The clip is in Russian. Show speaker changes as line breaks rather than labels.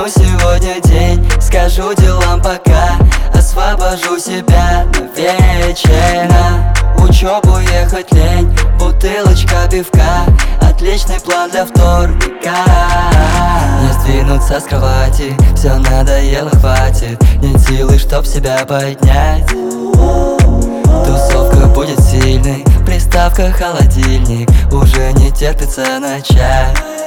сегодня день, скажу делам пока, освобожу себя на вечер. На учебу ехать лень, бутылочка пивка, отличный план для вторника. Не сдвинуться с кровати, все надоело, хватит, нет силы, чтоб себя поднять. Тусовка будет сильной, приставка холодильник, уже не терпится начать.